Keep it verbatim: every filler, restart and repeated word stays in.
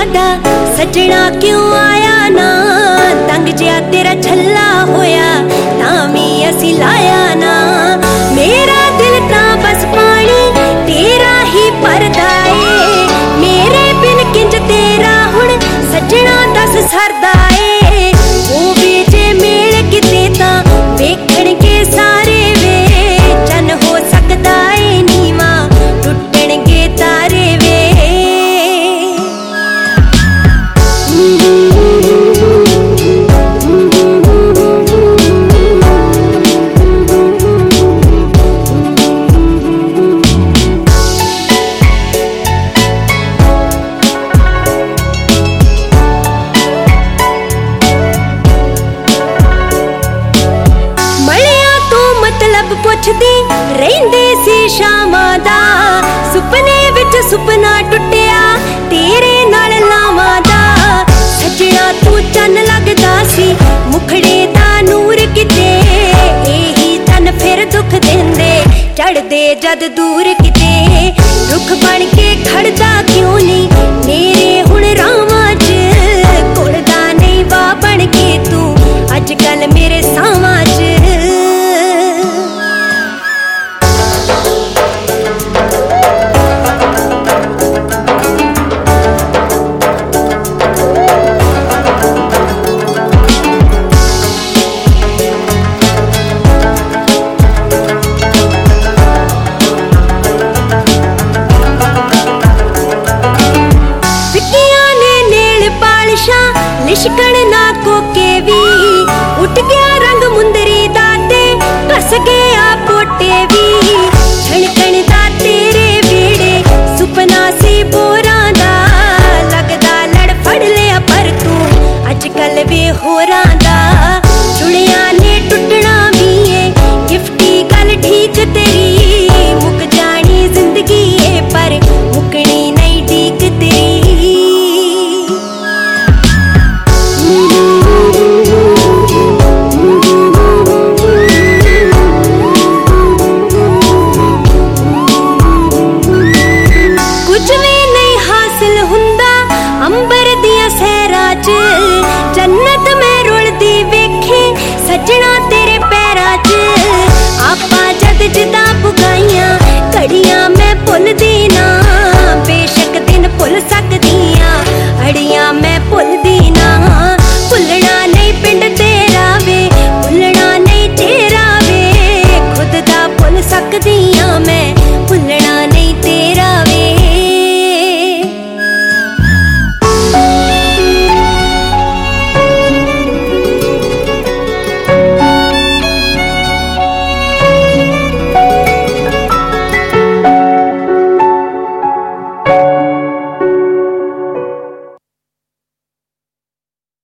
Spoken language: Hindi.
वादा सजना क्यों आया ना, तंग जिया तेरा छल्ला होया तामी असी लाया ना। मेरा दिल ता बस पानी तेरा ही भरदा ए, मेरे बिन किंज तेरा हुण सजना दस सरदा ए। ओ बेजे मेल किते ता वेखण के सारे वे, चन हो सकदा ए नीवा टुटण गे तारे वे। पुछदी रहिंदे सी शामां दा, सुपने विच सुपना टुटिया तेरे नाल लावां दा। सजना तू चन लगदा सी मुखड़े दा नूर किते, एही तन फिर दुख देंदे चढ़दे जद दूर किते। रुख बन के खड़दा क्यों नहीं मेरे हुण रावां च, कुड़दा नहीं वा बन के तू अजकल मेरे सावां च। लिशकण ना कोके वी